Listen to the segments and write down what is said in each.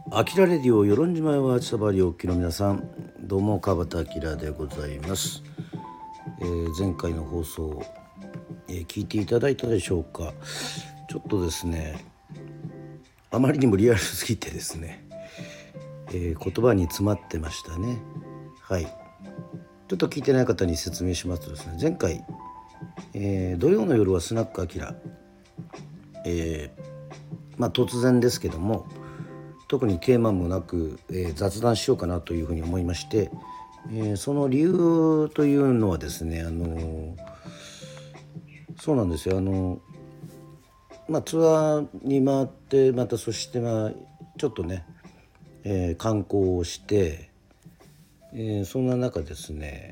アキラレディオ与論島は千葉バリおっきの皆さん、どうも川端明でございます。前回の放送、聞いていただいたでしょうか。ちょっとですね、あまりにもリアルすぎてですね、言葉に詰まってましたね。はい、ちょっと聞いてない方に説明しますとですね、前回、土曜の夜はスナックアキラ、突然ですけども、特にテーマもなく、雑談しようかなというふうに思いまして、その理由というのはですね、そうなんですよ。ツアーに回って、またそしてちょっとね、観光をして、そんな中ですね、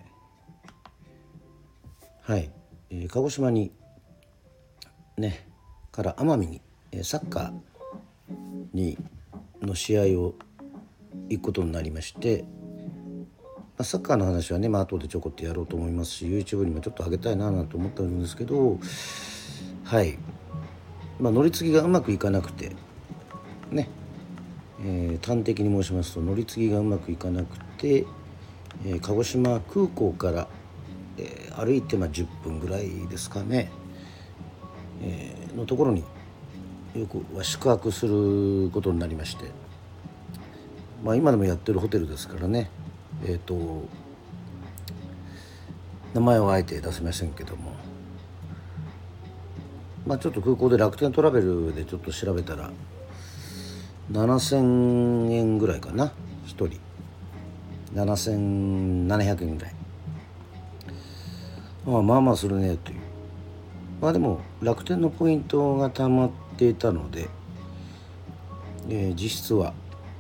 はい、鹿児島にねから奄美に、サッカーの試合を行くことになりまして、サッカーの話はね、後でちょこっとやろうと思いますし、 YouTube にもちょっと上げたいなと思ったんですけど、はい、乗り継ぎがうまくいかなくてね、端的に申しますと乗り継ぎがうまくいかなくて、鹿児島空港から、歩いて10分ぐらいですかね、のところによく宿泊することになりまして、今でもやってるホテルですからね、名前はあえて出せませんけども、ちょっと空港で楽天トラベルでちょっと調べたら7000円ぐらいかな、1人7700円ぐらい、まあするねという。でも楽天のポイントが溜まっていたので、実質は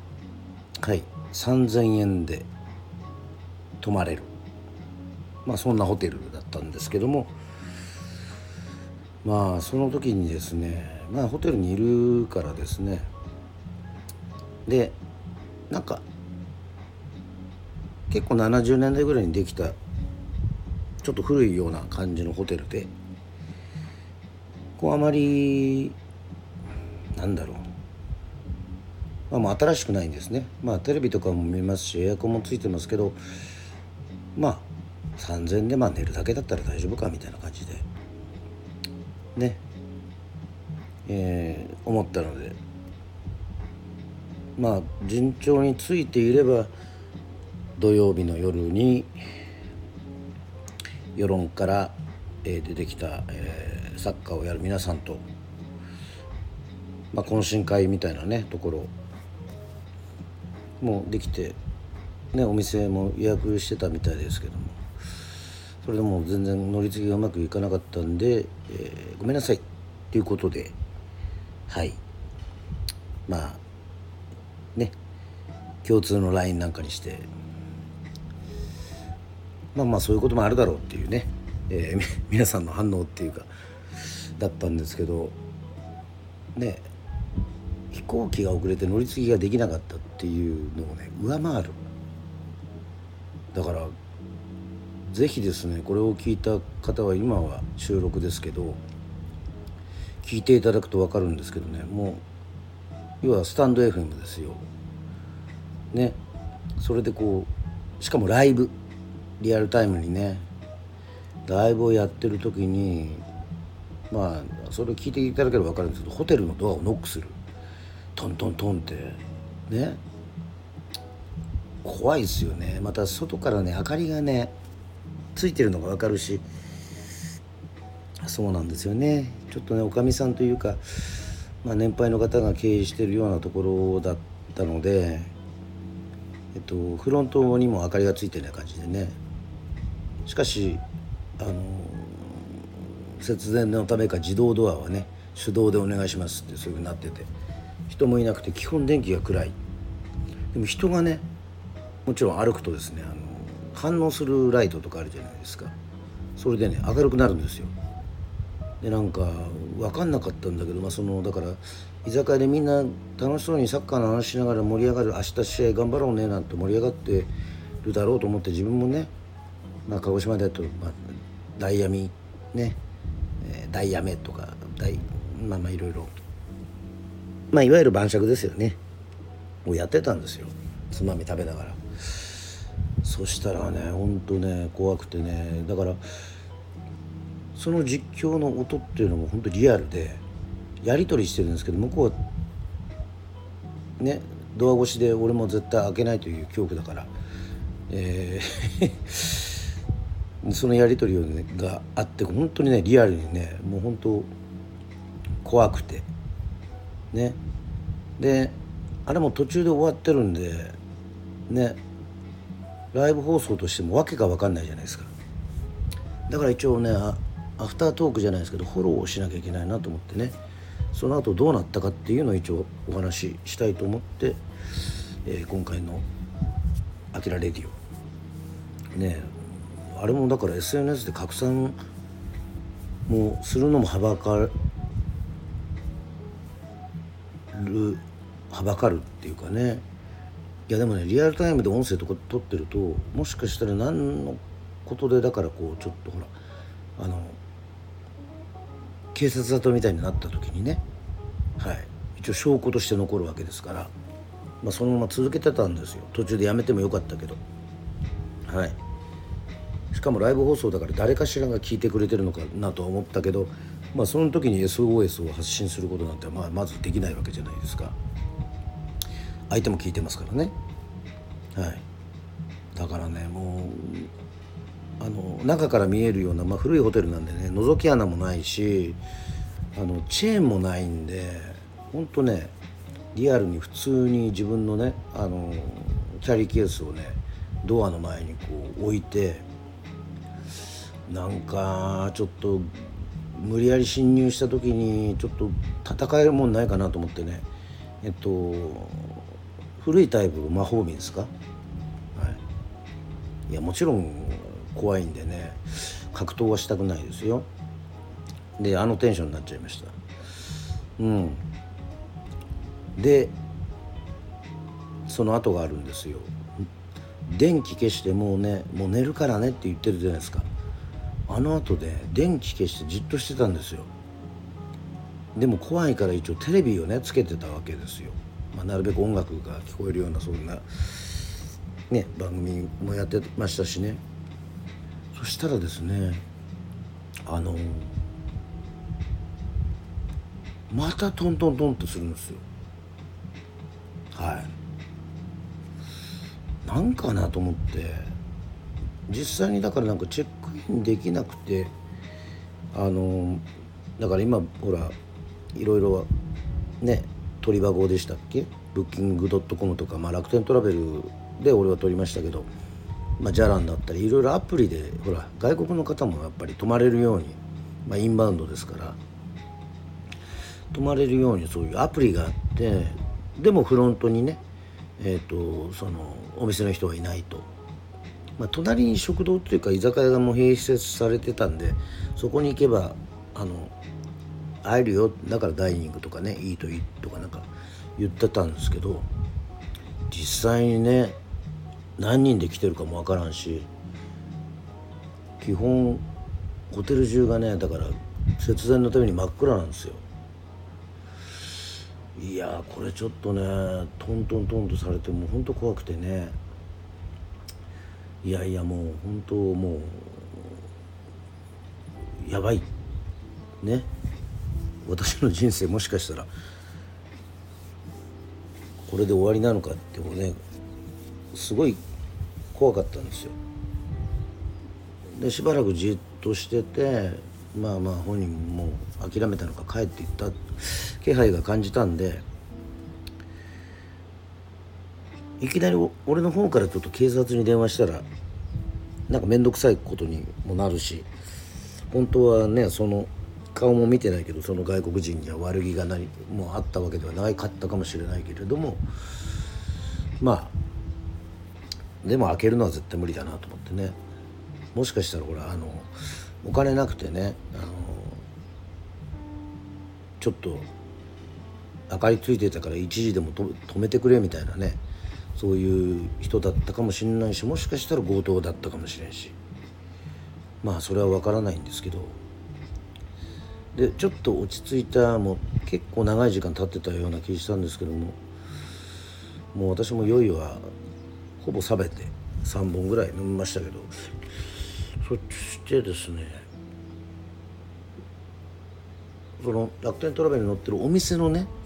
3000円で泊まれる、そんなホテルだったんですけども、その時にですね、ホテルにいるからですね、でなんか結構70年代ぐらいにできたちょっと古いような感じのホテルで、あまりもう新しくないんですね。テレビとかも見ますし、エアコンもついてますけど、3000円で寝るだけだったら大丈夫かみたいな感じでね、思ったので、順調についていれば土曜日の夜に世論から、出てきた、サッカーをやる皆さんと、懇親会みたいなねところもできて、お店も予約してたみたいですけども、それでも全然乗り継ぎがうまくいかなかったんで、ごめんなさいということで、共通の LINE なんかにして、そういうこともあるだろうっていうね、皆さんの反応っていうかだったんですけどね、飛行機が遅れて乗り継ぎができなかったっていうのをね上回る。だからぜひですね、これを聞いた方は、今は収録ですけど聞いていただくと分かるんですけどね、もう要はスタンド FM ですよね。それでしかもライブ、リアルタイムにねライブをやってる時に、それを聞いていただければ分かるんですけど、ホテルのドアをノックする、トントントンってね、怖いですよね。また外からね明かりがねついてるのが分かるし、そうなんですよね。ちょっとねおかみさんというか、年配の方が経営しているようなところだったので、フロントにも明かりがついてない感じでね、しかし節電のためか自動ドアはね手動でお願いしますってそういう風になってて、人もいなくて基本電気が暗い。でも人がねもちろん歩くとですね、反応するライトとかあるじゃないですか。それでね明るくなるんですよ。で分かんなかったんだけど、だから居酒屋でみんな楽しそうにサッカーの話しながら盛り上がる、明日試合頑張ろうねなんて盛り上がってるだろうと思って、自分もね、鹿児島だと、ダイヤミね、ダイヤメとかいろいろ、いわゆる晩酌ですよね。 をやってたんですよ、つまみ食べながら。そしたらねほんとね怖くてね、だからその実況の音っていうのも本当リアルでやり取りしてるんですけど、向こうはねドア越しで俺も絶対開けないという恐怖だから、そのやり取りを、ね、があって本当にねリアルにねもう本当怖くてね。であれも途中で終わってるんでね、ライブ放送としてもわけが分かんないじゃないですか。だから一応ねアフタートークじゃないですけどフォローをしなきゃいけないなと思ってね、その後どうなったかっていうのを一応お話ししたいと思って、今回のアキラレディオね、あれもだから SNS で拡散もするのもはばかるっていうかね。いやでもねリアルタイムで音声とか撮ってるともしかしたら何のことでだからこうちょっとほら警察沙汰みたいになった時にね、はい、一応証拠として残るわけですから、そのまま続けてたんですよ。途中でやめてもよかったけど、はい。しかもライブ放送だから誰かしらが聞いてくれてるのかなとは思ったけど、その時に SOS を発信することなんてまずできないわけじゃないですか。相手も聞いてますからね。はい。だからねもう中から見えるような、古いホテルなんでね覗き穴もないしチェーンもないんでほんとねリアルに普通に自分のねキャリーケースをねドアの前にこう置いて、なんかちょっと無理やり侵入した時にちょっと戦えるもんないかなと思ってね、古いタイプの魔法瓶ですか、はい、いやもちろん怖いんでね格闘はしたくないですよ。でテンションになっちゃいました。でその後があるんですよ。電気消してもう寝るからねって言ってるじゃないですか。後で電気消してじっとしてたんですよ。でも怖いから一応テレビをねつけてたわけですよ。なるべく音楽が聞こえるようなそんなね番組もやってましたしね。そしたらですねまたトントントンってするんですよ。はい。なんかなと思って実際にだからなんかチェックインできなくてだから今ほらいろいろね取り箱でしたっけ、ブッキングドットコムとか、楽天トラベルで俺は取りましたけど、ジャランだったりいろいろアプリでほら外国の方もやっぱり泊まれるように、インバウンドですから泊まれるようにそういうアプリがあって、でもフロントにねそのお店の人はいないと、隣に食堂というか居酒屋がもう併設されてたんでそこに行けば会えるよ、だからダイニングとかねイートインとかなんか言ってたんですけど、実際にね何人で来てるかもわからんし、基本ホテル中がねだから節電のために真っ暗なんですよ。いやこれちょっとねトントントンとされてもうほんと怖くてね、いやもう本当もうやばいね、私の人生もしかしたらこれで終わりなのかってもねすごい怖かったんですよ。でしばらくじっとしてて本人ももう諦めたのか帰っていった気配が感じたんで、いきなり俺の方からちょっと警察に電話したらなんか面倒くさいことにもなるし、本当はねその顔も見てないけどその外国人には悪気が何もあったわけではなかったかもしれないけれども、でも開けるのは絶対無理だなと思ってね、もしかしたらほらお金なくてねちょっと明かりついてたから一時でも止めてくれみたいなね、そういう人だったかもしれないし、もしかしたら強盗だったかもしれんし、それは分からないんですけど、でちょっと落ち着いたもう結構長い時間経ってたような気がしたんですけども、 もう私も酔いはほぼ冷めて3本ぐらい飲みましたけど、そしてですね、その楽天トラベルに載ってるお店のね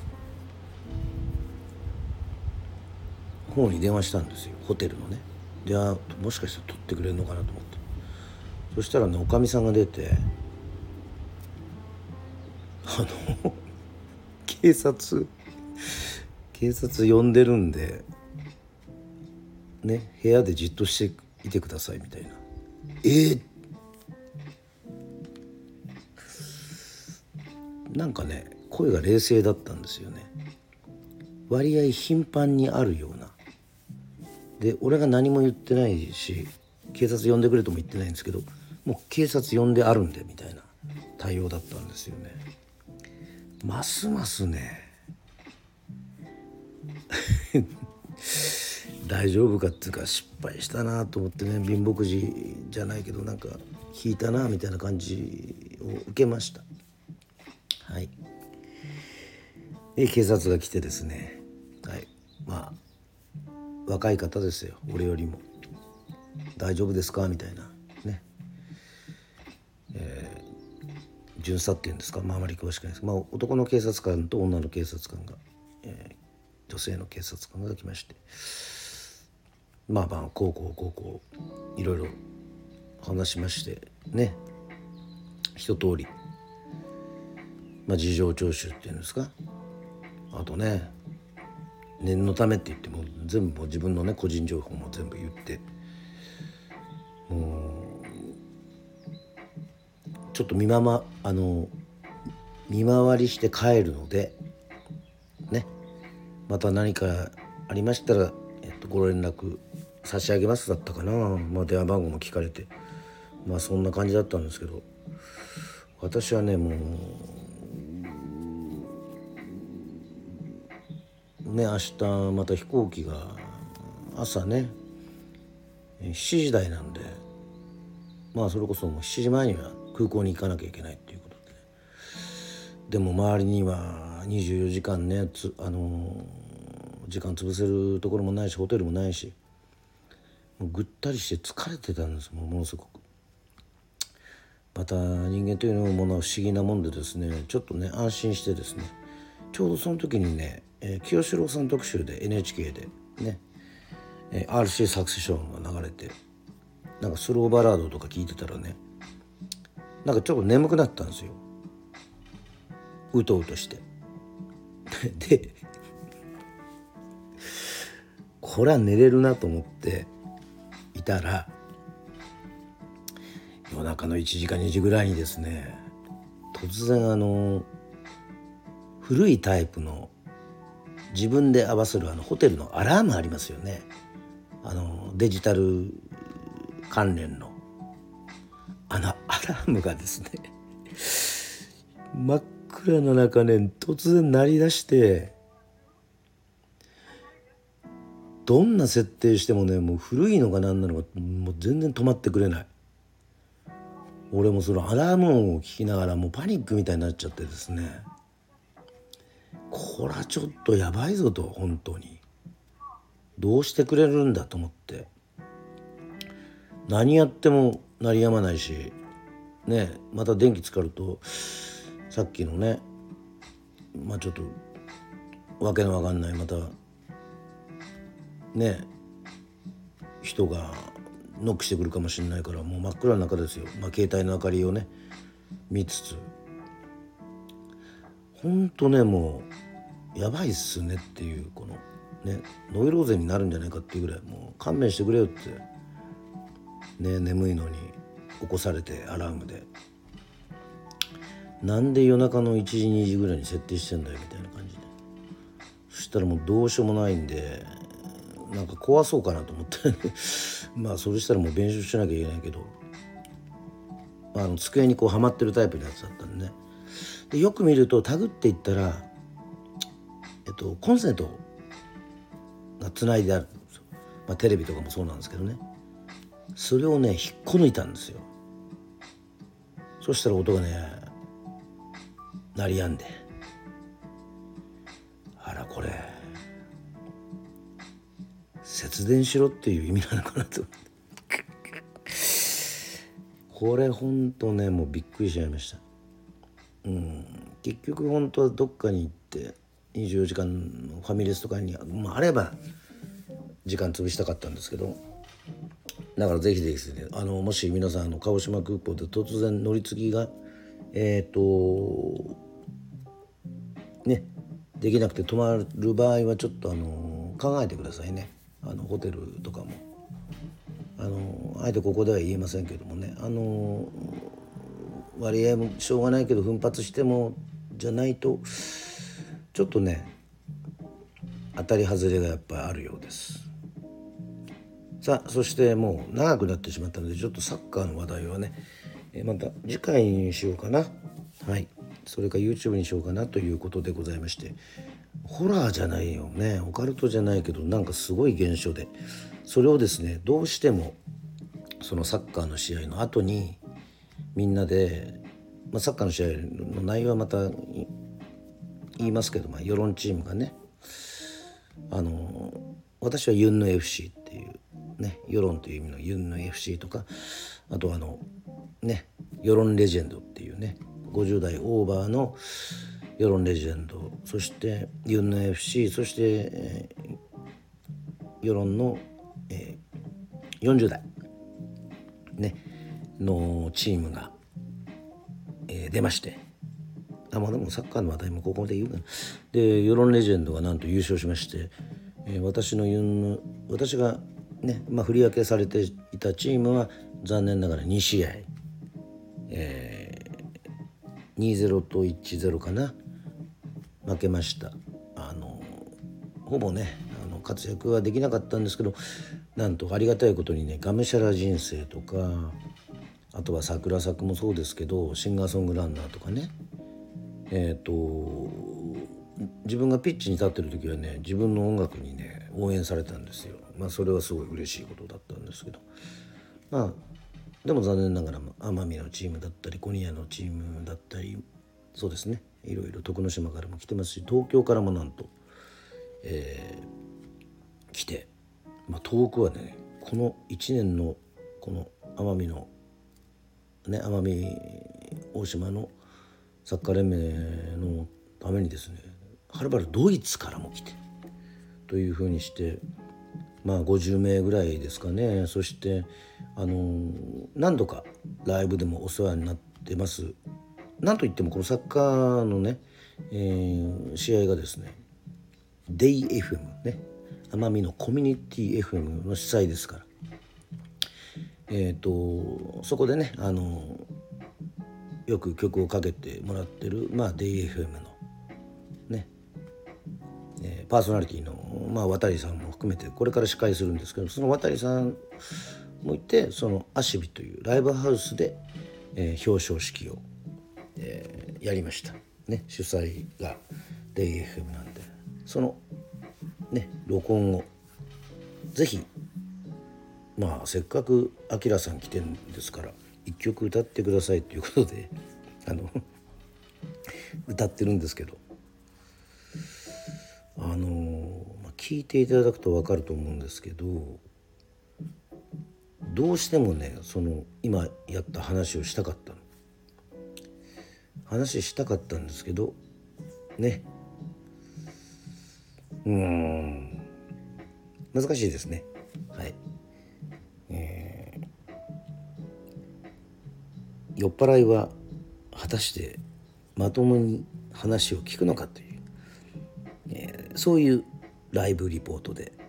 方に電話したんですよ、ホテルのね。で、もしかしたら取ってくれるのかなと思って、そしたらね、おかみさんが出て、警察呼んでるんでね、部屋でじっとしていてくださいみたいな。なんかね、声が冷静だったんですよね。割合頻繁にあるような。で、俺が何も言ってないし、警察呼んでくれとも言ってないんですけど、もう警察呼んであるんでみたいな対応だったんですよね。ますますね大丈夫かっていうか、失敗したなと思ってね、貧乏くじじゃないけどなんか引いたなみたいな感じを受けました。はい。で、警察が来てですね、はい、まあ若い方ですよ、俺よりも。大丈夫ですかみたいなね、巡査っていうんですか、あまり詳しくないです。男の警察官と女の警察官が、女性の警察官が来まして、こういろいろ話しましてね、一通り、事情聴取っていうんですか、あとね、念のためって言っても全部自分のね個人情報も全部言って、もうちょっと見回りして帰るのでね、また何かありましたら、ご連絡差し上げますだったかな。電話番号も聞かれて、そんな感じだったんですけど、私はね、もうね、明日また飛行機が朝ね7時台なんで、それこそもう7時前には空港に行かなきゃいけないっていうことで、でも周りには24時間ね時間潰せるところもないし、ホテルもないし、もうぐったりして疲れてたんです。ものすごく。また人間というものは不思議なもんでですね、ちょっとね安心してですね、ちょうどその時にね、清志郎さん特集で NHK でね、RC サクセションが流れて、なんかスローバラードとか聞いてたらね、なんかちょっと眠くなったんですよ、うとうとしてで、これは寝れるなと思っていたら、夜中の1時か2時ぐらいにですね、突然古いタイプの自分で合わせるホテルのアラームありますよね、デジタル関連のアラームがですね真っ暗な中ね、突然鳴り出して、どんな設定してもね、もう古いのか何なのかもう全然止まってくれない。俺もそのアラーム音を聞きながらもうパニックみたいになっちゃってですね、これはちょっとやばいぞと、本当にどうしてくれるんだと思って、何やっても鳴り止まないしね、また電気つかるとさっきのね、ちょっとわけのわかんないまたね人がノックしてくるかもしれないから、もう真っ暗な中ですよ。携帯の明かりをね見つつ、ほんとね、もうやばいっすねっていう、このねノイローゼになるんじゃないかっていうぐらい、もう勘弁してくれよってね、眠いのに起こされてアラームで、なんで夜中の1時2時ぐらいに設定してんだよみたいな感じで、そしたらもうどうしようもないんで、なんか壊そうかなと思ってそれしたらもう弁償しなきゃいけないけど、机にこうはまってるタイプのやつだったんでね。でよく見るとタグっていったら、コンセントがつないであるんですよ。テレビとかもそうなんですけどね、それをね引っこ抜いたんですよ。そしたら音がね鳴り止んで、あらこれ節電しろっていう意味なのかなとこれほんとねもうびっくりしちゃいました。結局本当はどっかに行って24時間のファミレスとかに、あれば時間潰したかったんですけど、だからぜひぜひですね、もし皆さん鹿児島空港で突然乗り継ぎができなくて泊まる場合はちょっと考えてくださいね。ホテルとかもあえてここでは言えませんけどもね、割合もしょうがないけど奮発してもじゃないとちょっとね当たり外れがやっぱりあるようです。さあそしてもう長くなってしまったのでちょっとサッカーの話題はね、また次回にしようかな。はい、それか YouTube にしようかなということでございまして、ホラーじゃないよね、オカルトじゃないけどなんかすごい現象で、それをですねどうしてもそのサッカーの試合の後にみんなで、サッカーの試合の内容はまた言いますけど、世論チームがね私はユンヌ FC っていうね、世論という意味のユンヌ FC とか、あと世論レジェンドっていうね50代オーバーの世論レジェンド、そしてユンヌ FC、 そして、世論の、40代のチームが、出まして、でもサッカーの話題もここで言うかな。で世論レジェンドがなんと優勝しまして、私がね、振り分けされていたチームは残念ながら2試合、2-0 と 1-0 かな、負けました。ほぼね活躍はできなかったんですけど、なんとありがたいことにねがむしゃら人生とか、あとは桜咲もそうですけどシンガーソングランナーとかね、自分がピッチに立ってる時はね自分の音楽にね応援されたんですよ。それはすごい嬉しいことだったんですけど、でも残念ながら奄美のチームだったりコニアのチームだったり、そうですね、いろいろ徳之島からも来てますし、東京からもなんと、来て、遠くはねこの1年のこの奄美のね奄美大島のサッカー連盟のためにですねはるばるドイツからも来てというふうにして、50名ぐらいですかね。そして何度かライブでもお世話になってます。なんといってもこのサッカーのね、試合がですねデイ FM ね、奄美のコミュニティ FM の主催ですから、そこでねよく曲をかけてもらってる、デイ FM のね、パーソナリティの、渡さんも含めてこれから司会するんですけど、その渡さんもいて、そのアシビというライブハウスで、表彰式を、やりましたね。主催がデイ FM なんで、そのね録音をぜひせっかくアキラさん来てるんですから一曲歌ってくださいということで歌ってるんですけど、聞いていただくと分かると思うんですけど、どうしてもねその今やった話をしたかったんですけどね、難しいですね。はい、酔っ払いは果たしてまともに話を聞くのかという、そういうライブリポートで、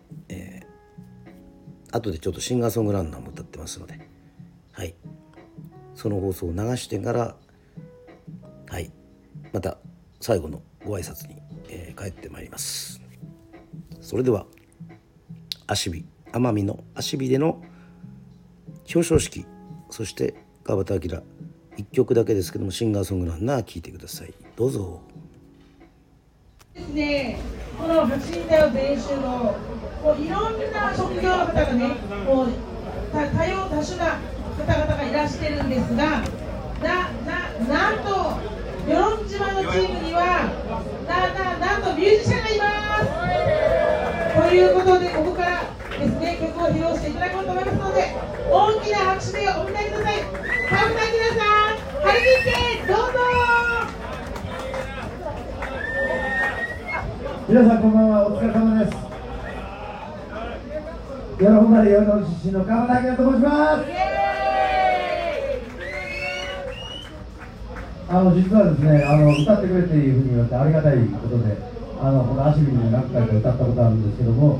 後でちょっとシンガーソングランナーも歌ってますので、はい、その放送を流してから、はい、また最後のご挨拶に、帰ってまいります。それでは奄美の芦ビでの表彰式、そして川端明一曲だけですけどもシンガーソングランナー聴いてください。どうぞ。 ですね、この発信だよ全集のいろんな職業の方がね、多様多種な方々がいらしてるんですが、なんと与論島のチームにはなんとミュージシャンがいます。ということでここから、 曲を披露していただこうと思いますので、大きな拍手でお迎えください。川村明さん、張り切ってどうぞ。 皆さんこんばんは、お疲れ様です。喜んだり夜の出身の川村明と申します。実はですね、歌ってくれっていうふうに言われてありがたいことで、このアシビに何回か歌ったことあるんですけども、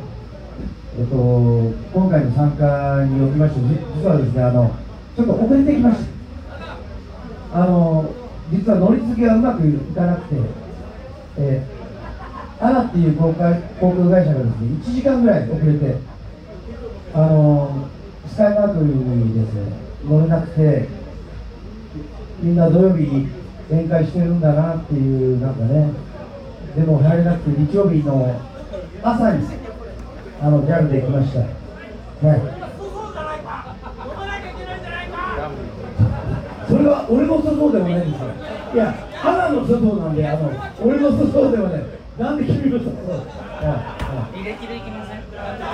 今回の参加におきまして、実はですね、ちょっと遅れてきました。実は乗り継ぎがうまくいかなくて、アナっていう航空会社がですね、1時間ぐらい遅れて、スカイマークにですね、乗れなくて、みんな土曜日に宴会してるんだなっていう、なんかね、でも入れなくて、日曜日の朝にJAL で来ました。はい。それは俺の粗相ではないんですよ。いや、花の粗相なんで、俺の粗相ではない。なんで君の粗相？履歴でいきません？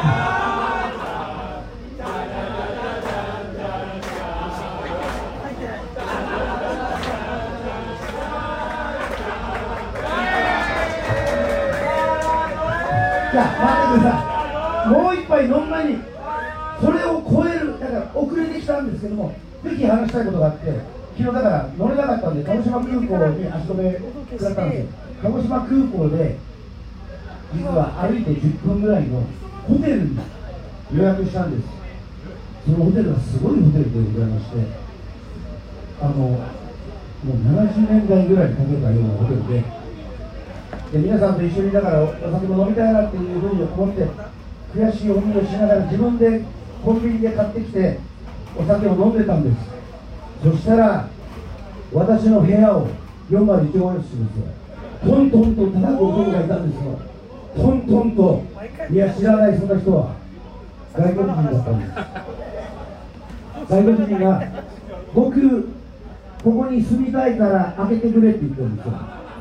じゃあ待ってください。もう一杯飲んだにそれを超える、だから遅れてきたんですけども、ぜひ話したいことがあって、昨日だから乗れなかったんで、鹿児島空港に足止めくだったんですよ。鹿児島空港で実は歩いて10分ぐらいのホテルに予約したんです。そのホテルがすごいホテルでございまして、もう70年代ぐらいに建てたようなホテルで、皆さんと一緒にだからお酒も飲みたいなっていうふうに思って、悔しい思いをしながら自分でコンビニで買ってきてお酒を飲んでたんです。そしたら私の部屋を401号室ですよ、トントンと叩く男がいたんですよ。トントンと。いや、知らない、そんな人は外国人だったんです。外国人が僕ここに住みたいから開けてくれって言ってるんですよ。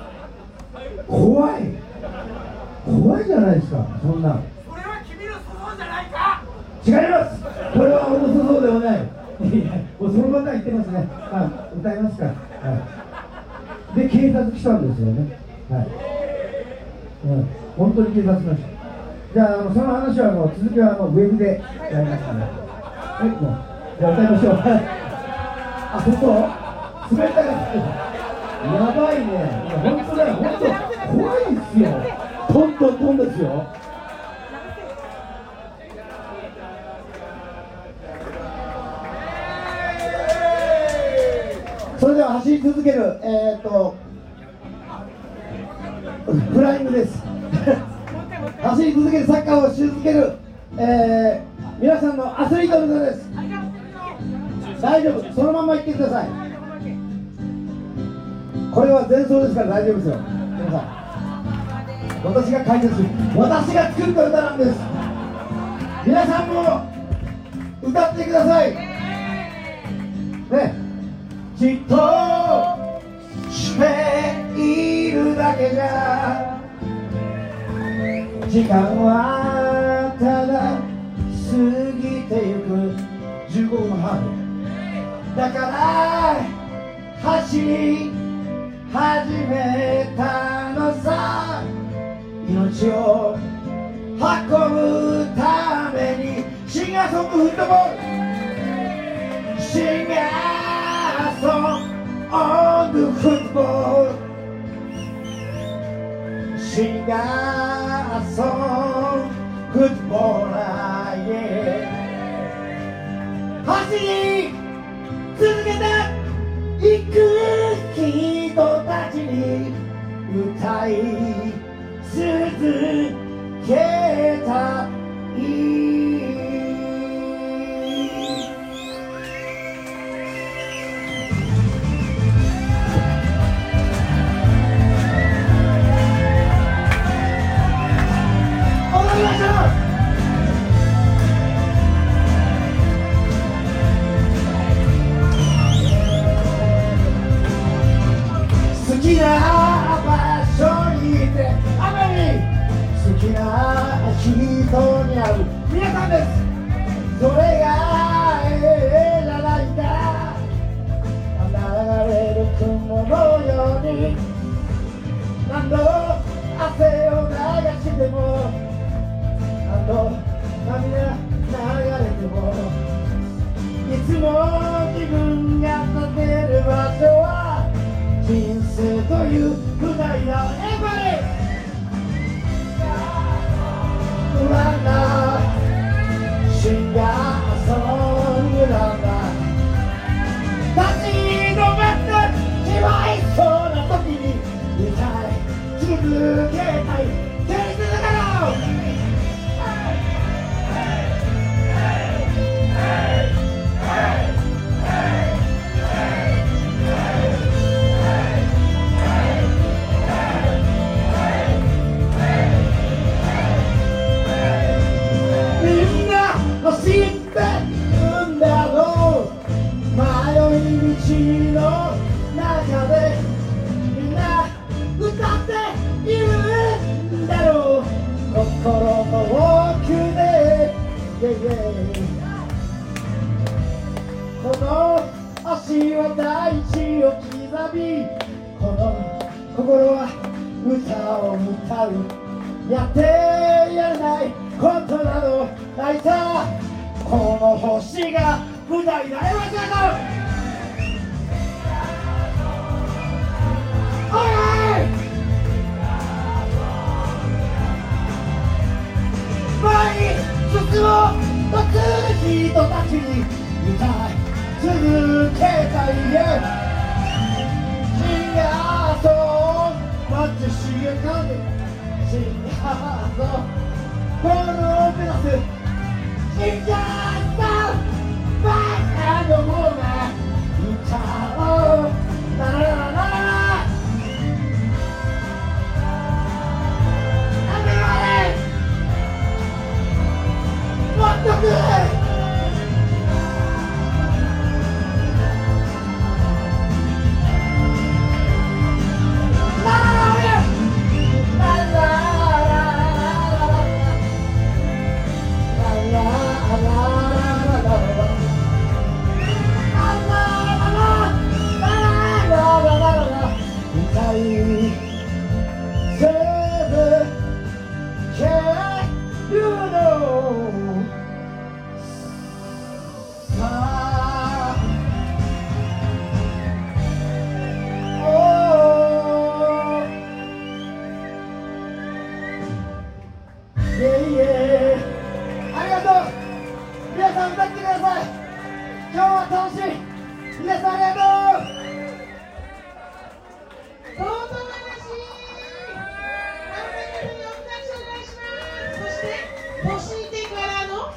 怖いじゃないですか、そんな。それは君の粗相じゃないか。違います、これは俺の粗相ではない。もうそのまま言ってますね。歌いますか。はい、で警察来たんですよね。はい、本当に警察来ました。じゃあ、その話は続きはウェブでやりますので、もうじゃあ歌いましょう。外冷たかった。やばいね。本当だよ、本当怖いですよ。トントントンですよ。それでは走り続けるフライングです。走り続ける、サッカーをし続ける、皆さんのアスリートの方です。大丈夫、そのまま行ってください。これは前奏ですから大丈夫ですよ。皆さん、私が解説する、私が作った歌なんです。皆さんも歌ってくださいね。じっとしているだけじゃ時間はただ過ぎてゆく。15分のハーフだから走り始めたのさ。命を運ぶためにシンガーソングフットボール、シンガーソングフットボール、シンガーソングフットボーラー、走り続けていく人たちに歌い続けたい。踊りましょう。好きな場所にいて、雨に好きな人に会う皆さんです。 それがじゃないか流れる雲のように何度汗を流しても何度涙流れてもいつも自分が立てる場所は人生という舞台だエバリなんだシンガーソングなんだ立ち止まってしまいそうな時に歌い続けたいテレビだろみんな走ってるんだろう迷い道の中でみんな歌っているんだろう心の奥で、この足は大地を刻みこの心は歌を歌うやってやれないことなどないさこの星が舞台だよおい前に進もうとする人たちに歌い続けたいよシンガーソング待ちしげかねシンガーソングゴールを目指すシンガーソングバカの方が歌おうラララララもっとくれありがとう皆さん歌ってください今日は楽しい皆さんありがとう相当話にお返しお願いしますそして年いてからの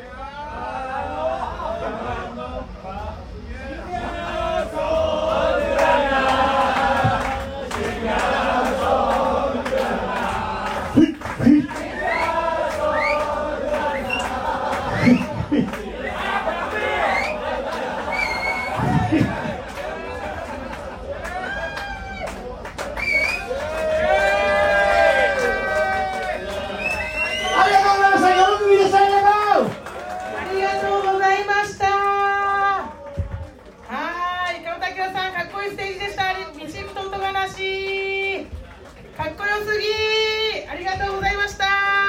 かっこよすぎありがとうございました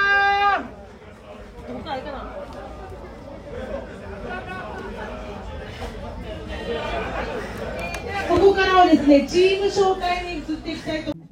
ここからはですねチーム紹介に移っていきたいと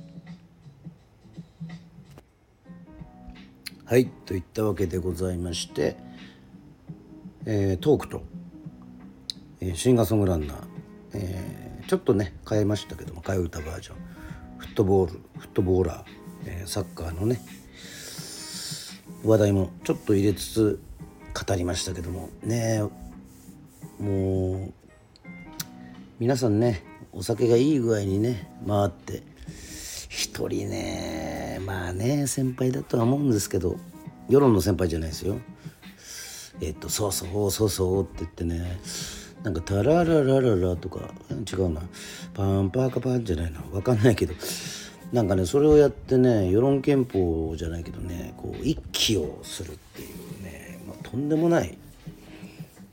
はい、といったわけでございまして、トークと、シンガーソングランナー、ちょっとね変えましたけども替え歌バージョンフットボーラー、サッカーのね話題もちょっと入れつつ語りましたけどもねもう皆さんねお酒がいい具合にね回って一人ねまあね先輩だとは思うんですけど世論の先輩じゃないですよそうそうって言ってねなんかタラララララとか違うなパンパーカパンじゃないな分かんないけどなんかねそれをやってね世論憲法じゃないけどねこう一揆をするっていうね、とんでもない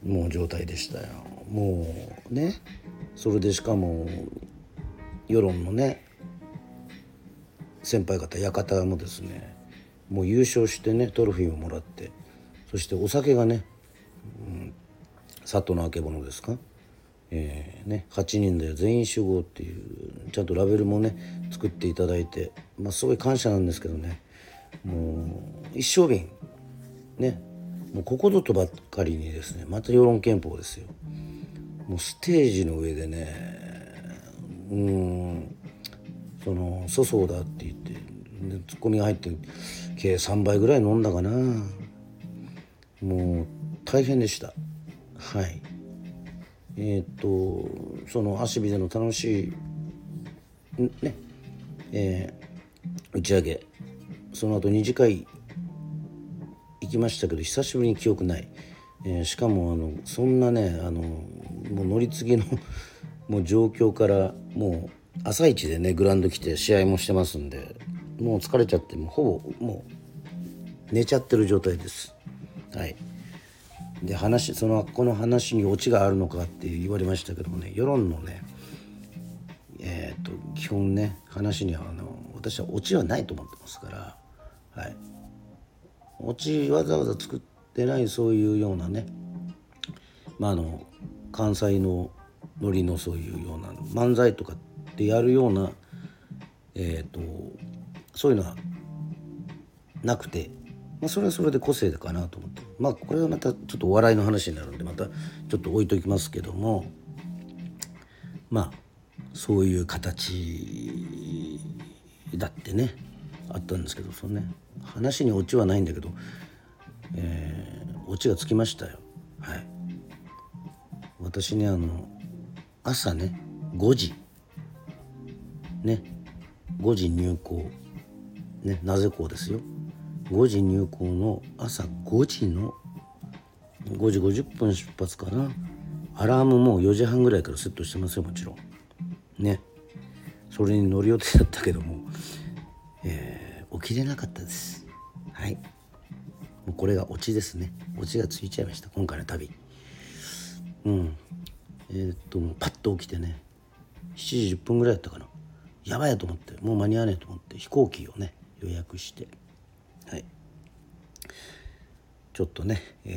もう状態でしたよ。もうね、それでしかも世論のね先輩方館もですね、もう優勝してねトロフィーをもらって、そしてお酒がね、佐渡のあけぼのですか、8人で全員集合っていうちゃんとラベルもね作っていただいて、すごい感謝なんですけどね、もう一升瓶ね、もうここぞとばっかりにですね、また世論憲法ですよ。もうステージの上でね、その粗相だって言ってツッコミが入って計3杯ぐらい飲んだかな。もう大変でした。はい。そのアシビでの楽しいね、打ち上げ、その後2次会行きましたけど久しぶりに記憶ない。しかもそんなねもう乗り継ぎのもう状況からもう朝一でねグラウンド来て試合もしてますんで、もう疲れちゃってほぼもう寝ちゃってる状態です。はい。でこの話にオチがあるのかって言われましたけどもね、世論のね基本ね話には私はオチはないと思ってますから、はい。オチわざわざ作ってないそういうようなね、関西のノリのそういうような漫才とかってやるようなそういうのはなくて、それはそれで個性かなと思って、これはまたちょっとお笑いの話になるんでまたちょっと置いときますけども、そういう形だってねあったんですけど、そのね話にオチはないんだけど、オチがつきましたよ。はい。私ね朝ね5時ね5時入校ね、なぜこうですよ、5時入校の朝5時の5時50分出発かな。アラームも4時半ぐらいからセットしてますよ、もちろんね。それに乗る予定だったけども、起きれなかったです。はい。もうこれがオチですね。オチがついちゃいました今回の旅。もうパッと起きてね7時10分ぐらいだったかな。やばいと思って、もう間に合わないと思って飛行機をね予約して、はい、ちょっとね、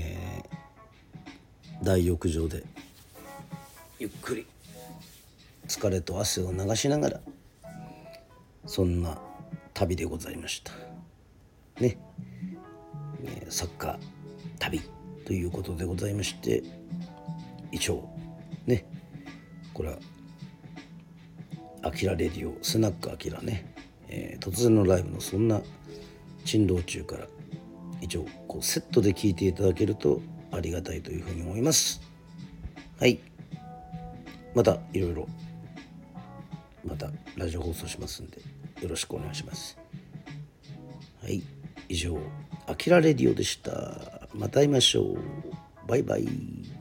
大浴場でゆっくり疲れと汗を流しながら、そんな旅でございましたね。サッカー旅ということでございまして、一応ねこれはアキラレディオスナックアキラね、突然のライブのそんな珍道中から一応こうセットで聞いていただけるとありがたいというふうに思います。はい。またいろいろまたラジオ放送しますんでよろしくお願いします。はい。以上アキラレディオでした。また会いましょう。バイバイ。